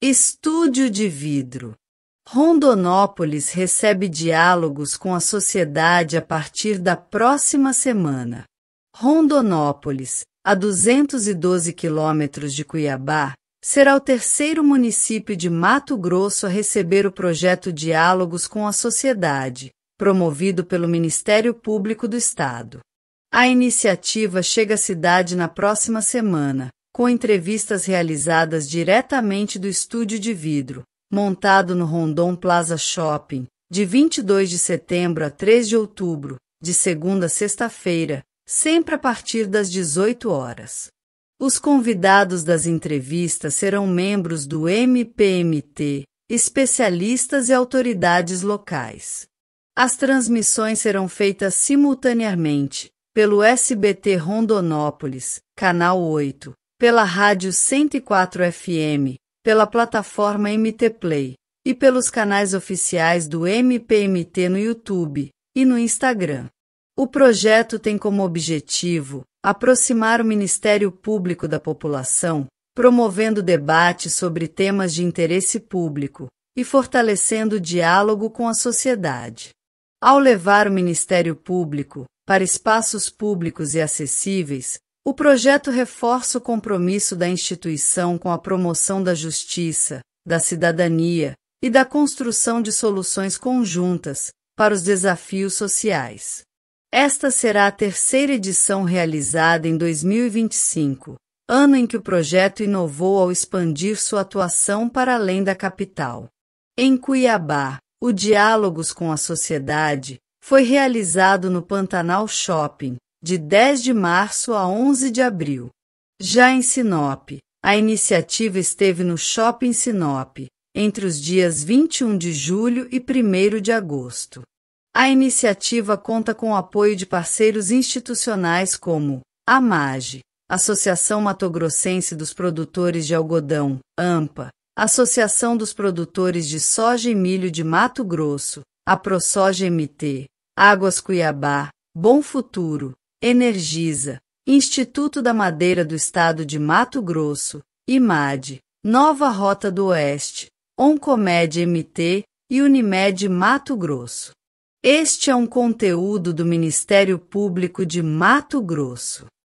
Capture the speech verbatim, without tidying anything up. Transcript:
Estúdio de vidro. Rondonópolis recebe diálogos com a sociedade a partir da próxima semana. Rondonópolis, a duzentos e doze quilômetros de Cuiabá, será o terceiro município de Mato Grosso a receber o projeto Diálogos com a Sociedade, promovido pelo Ministério Público do Estado. A iniciativa chega à cidade na próxima semana, com entrevistas realizadas diretamente do estúdio de vidro, montado no Rondon Plaza Shopping, de vinte e dois de setembro a três de outubro, de segunda a sexta-feira, sempre a partir das dezoito horas. Os convidados das entrevistas serão membros do M P M T, especialistas e autoridades locais. As transmissões serão feitas simultaneamente pelo S B T Rondonópolis, canal oito, pela Rádio cento e quatro F M, pela plataforma M T Play e pelos canais oficiais do M P M T no YouTube e no Instagram. O projeto tem como objetivo aproximar o Ministério Público da população, promovendo debates sobre temas de interesse público e fortalecendo o diálogo com a sociedade. Ao levar o Ministério Público para espaços públicos e acessíveis, o projeto reforça o compromisso da instituição com a promoção da justiça, da cidadania e da construção de soluções conjuntas para os desafios sociais. Esta será a terceira edição realizada em dois mil e vinte e cinco, ano em que o projeto inovou ao expandir sua atuação para além da capital. Em Cuiabá, o Diálogos com a Sociedade foi realizado no Pantanal Shopping, de dez de março a onze de abril. Já em Sinop, a iniciativa esteve no Shopping Sinop, entre os dias vinte e um de julho e primeiro de agosto. A iniciativa conta com o apoio de parceiros institucionais como a AMAGE, Associação Matogrossense dos Produtores de Algodão, AMPA, Associação dos Produtores de Soja e Milho de Mato Grosso, a ProSoja M T, Águas Cuiabá, Bom Futuro, Energisa, Instituto da Madeira do Estado de Mato Grosso, IMAD, Nova Rota do Oeste, Oncomed M T e Unimed Mato Grosso. Este é um conteúdo do Ministério Público de Mato Grosso.